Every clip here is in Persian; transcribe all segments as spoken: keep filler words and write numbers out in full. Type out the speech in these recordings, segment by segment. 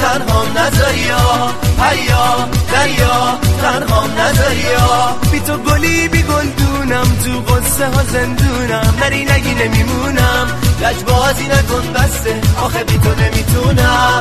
تنهام نذاریا، هریا دریا تنهام نذاریا. بی تو گلی بی گلدونم، تو قصه ها زندونم، نری نگی نمیمونم، لجبازی نکن بسته آخه بی تو نمیتونم.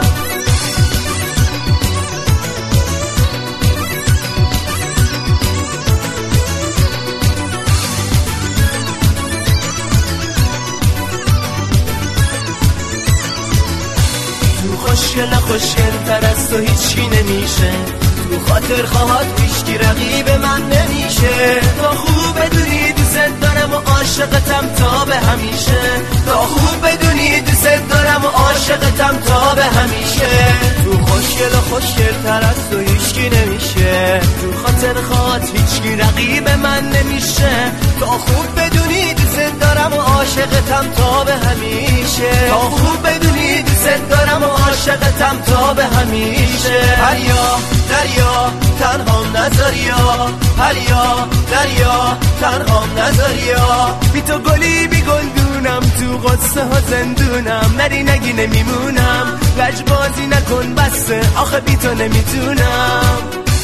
خوشگل خوشگل تر از تو هیچکی نمیشه، تو خاطر خواهد هیچکی رقیب من نمیشه. تا خوب بدونی دوست دارم و عاشقتم تا به همیشه، تا خوب بدونی دوست دارم و عاشقتم تا به همیشه. تو خوشگل خوشگل تر از تو هیچکی نمیشه، تو خاطر خواهد هیچکی رقیب من نمیشه. تا خوب بدونی دوست دارم و عاشقتم تا به همیشه، تا خوب بدونی دوست دارم و عاشقتم تا به همیشه. هریا دریا تنهام نذاریا، هریا دریا تنهام نذاریا. بی تو گلی بی گلدونم، تو قصه ها زندونم، نری نگی نمیمونم، لجبازی نکن بسته آخه بی تو نمیتونم.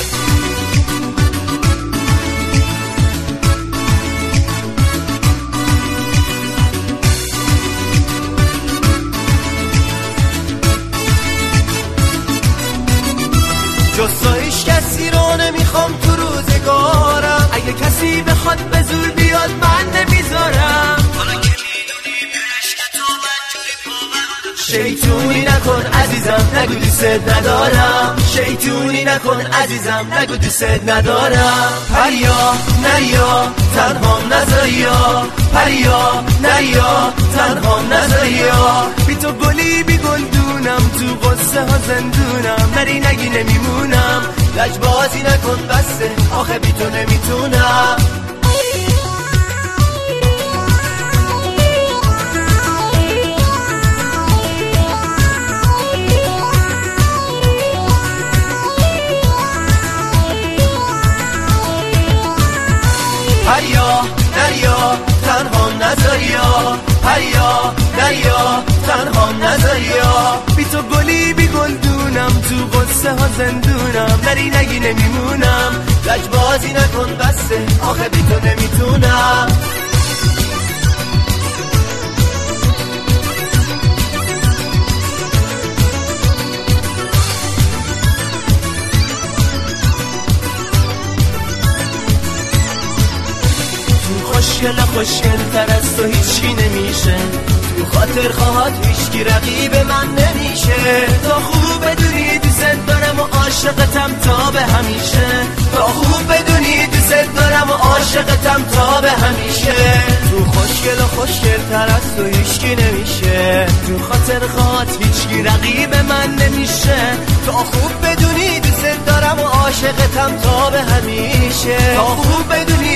جز تو هیچ کسی رو نمیخوام تو روزگارم، اگه کسی بخواد به زور بیاد من نمیذارم. حالا که میدونی به عشق تو من جوری باورم، شیطونی نکن عزیزم نگو دوست ندارم، شیطونی نکن عزیزم نگو دوست ندارم. هریا نریا تنهام نذاریا، هریا نریا تنهام نذاریا. بی تو گلی بی گلدونم، تو قصه ها زندونم، نری نگی نمیمونم، لجبازی نکن بسته آخه بی تو نمیتونم. هریا دریا تنهام نذاریا، هریا دریا تنهام نذاریا. بی تو گلی بی گلدونم، تو قصه ها زندونم، نری نگی نمیمونم، لجبازی نکن بسته آخه بی تو نمیتونم. خوشگل خوشگل تر از تو هیچکی نمیشه، تو خاطر خواهد هیچکی رقیب من نمیشه. تا خوب بدونی دوست دارم و عاشقتم تا به همیشه، تا خوب بدونی دوست دارم و عاشقتم تا به همیشه. تو خوشگل خوشگل تر از تو هیچکی نمیشه، تو خاطر خواهد هیچکی رقیب من نمیشه. تا خوب بدونی دوست دارم و عاشقتم تا به همیشه، تا خوب بدونی